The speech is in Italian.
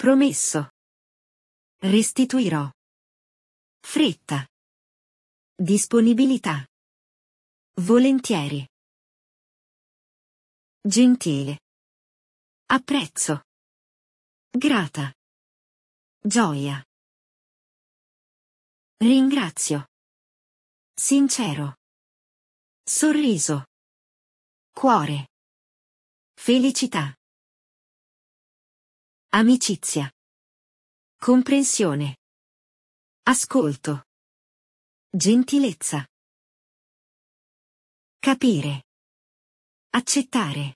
Promesso. Restituirò. Fretta. Disponibilità. Volentieri. Gentile. Apprezzo. Grata. Gioia. Ringrazio. Sincero. Sorriso. Cuore. Felicità. Amicizia. Comprensione. Ascolto. Gentilezza. Capire. Accettare.